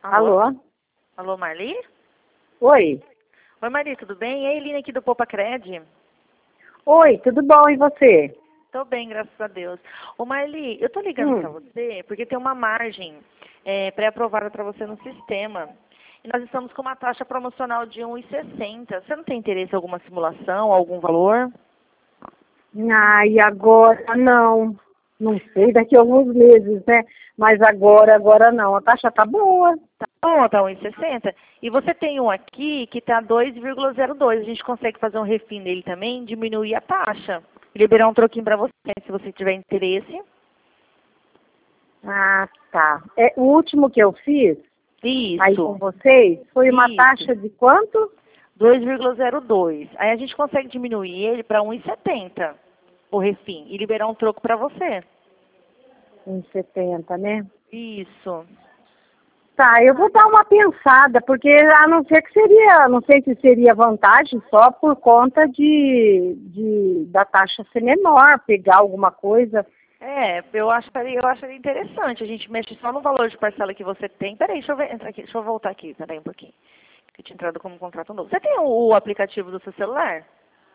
Alô? Alô? Alô, Marli? Oi. Oi, Marli, tudo bem? É a Eline aqui do Poupa Cred. Oi, tudo bom? E você? Tô bem, graças a Deus. Ô, Marli, eu tô ligando pra você porque tem uma margem pré-aprovada pra você no sistema. E nós estamos com uma taxa promocional de 1,60. Você não tem interesse em alguma simulação, algum valor? E agora não. Não sei, daqui a alguns meses, né? Mas agora não. A taxa tá boa. Tá bom, tá 1,60. E você tem um aqui que tá 2,02. A gente consegue fazer um refim nele também, diminuir a taxa. Liberar um troquinho pra você, se você tiver interesse. Ah, tá. O último que eu fiz, Isso. aí com vocês, foi uma Isso. taxa de quanto? 2,02. Aí a gente consegue diminuir ele para 1,70, o refim, e liberar um troco para você. 1,70, né? Isso. Tá, eu vou dar uma pensada, porque a não ser que seria, não sei se seria vantagem só por conta da taxa ser menor, pegar alguma coisa. Eu acharia interessante. A gente mexe só no valor de parcela que você tem. Peraí, deixa eu ver, entra aqui, deixa eu voltar aqui, peraí um pouquinho. Que eu tinha entrado como contrato novo. Você tem o aplicativo do seu celular?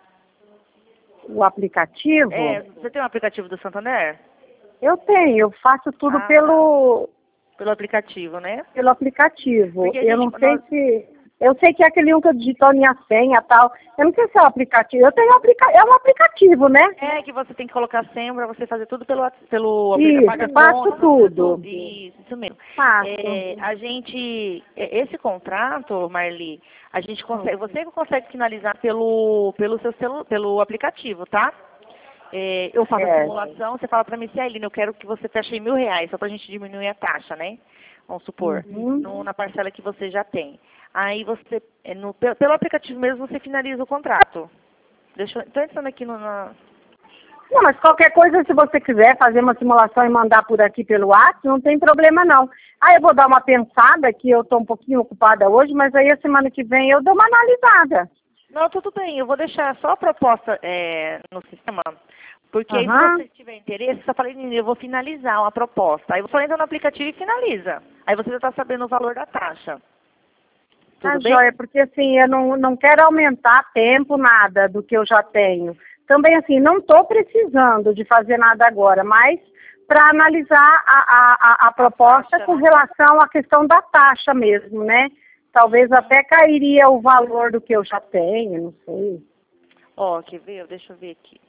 O aplicativo? Você tem o aplicativo do Santander? Eu tenho, eu faço tudo Tá. Pelo aplicativo, né? pelo aplicativo. Porque Eu não sei se... Eu sei que é aquele um que eu digito a minha senha e tal. Eu não sei se é o aplicativo. Eu tenho é um aplicativo, né? É que você tem que colocar senha para você fazer tudo pelo aplicativo. Isso, eu faço tudo. Isso mesmo. Faço. Esse contrato, Marli, a gente consegue, você consegue finalizar pelo aplicativo, tá? Eu faço a simulação, você fala para mim assim, Eline, eu quero que você feche em R$ 1.000, só para a gente diminuir a taxa, né? Vamos supor, na parcela que você já tem. Aí você, pelo aplicativo mesmo, você finaliza o contrato. Estou entrando aqui Não, mas qualquer coisa, se você quiser fazer uma simulação e mandar por aqui pelo WhatsApp, não tem problema não. Aí eu vou dar uma pensada, que eu estou um pouquinho ocupada hoje, mas aí a semana que vem eu dou uma analisada. Não, tudo bem, eu vou deixar só a proposta no sistema, porque aí se você tiver interesse, só falei, eu vou finalizar uma proposta. Aí você entra no aplicativo e finaliza. Aí você já está sabendo o valor da taxa. Tudo bem? Joia, porque assim, eu não quero aumentar tempo, nada do que eu já tenho. Também assim, não estou precisando de fazer nada agora, mas para analisar a proposta taxa, com né? relação à questão da taxa mesmo, né? Talvez até cairia o valor do que eu já tenho, não sei. Quer ver? Deixa eu ver aqui.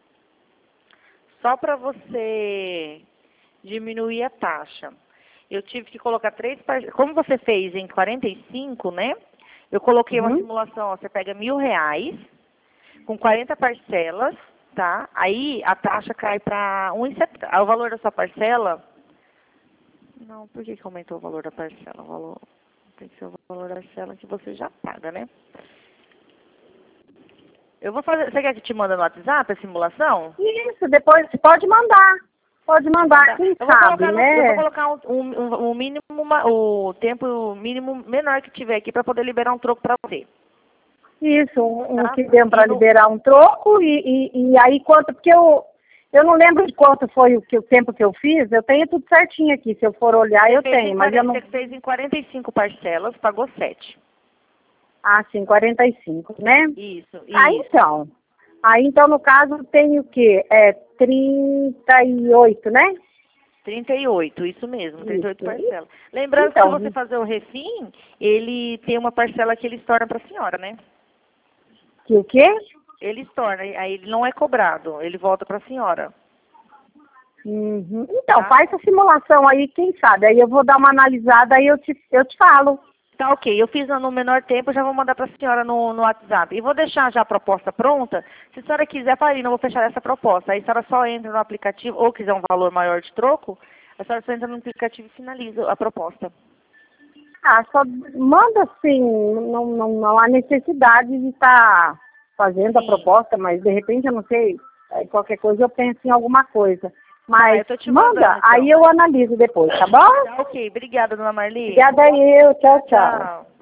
Só para você diminuir a taxa. Eu tive que colocar 3 parcelas. Como você fez em 45, né? Eu coloquei uma simulação, você pega R$ 1.000 com 40 parcelas, tá? Aí a taxa cai para 1,70. O valor da sua parcela... Não, por que aumentou o valor da parcela? Tem que ser o valor da parcela que você já paga, né? Eu vou fazer... Você quer que te manda no WhatsApp a simulação? Isso, depois pode mandar. Pode mandar, quem sabe, né? Eu vou colocar um mínimo, o tempo mínimo menor que tiver aqui para poder liberar um troco para você. Isso, que deu para liberar um troco e aí quanto, porque eu não lembro de quanto foi o tempo que eu fiz, eu tenho tudo certinho aqui, se eu for olhar eu tenho, mas eu não... Você fez em 45 parcelas, pagou 7. Ah, sim, 45, né? Isso. Aí então no caso tem o quê? 38, né? 38, isso mesmo, 38 Isso. parcelas. Lembrando que se você fazer o refim, ele tem uma parcela que ele estorna para a senhora, né? Que o quê? Ele estorna, aí ele não é cobrado, ele volta para a senhora. Então, faz a simulação aí, quem sabe? Aí eu vou dar uma analisada, aí eu te falo. Tá, ok. Eu fiz no menor tempo, já vou mandar para a senhora no WhatsApp. E vou deixar já a proposta pronta. Se a senhora quiser, Farina, eu vou fechar essa proposta. Aí a senhora só entra no aplicativo, ou quiser um valor maior de troco, a senhora só entra no aplicativo e finaliza a proposta. Só manda assim, não há necessidade de estar fazendo a proposta, mas de repente eu não sei, qualquer coisa eu penso em alguma coisa. Mas manda, então. Aí eu analiso depois, tá bom? Tá, ok. Obrigada, dona Marli. Obrigada eu, tchau. Tchau.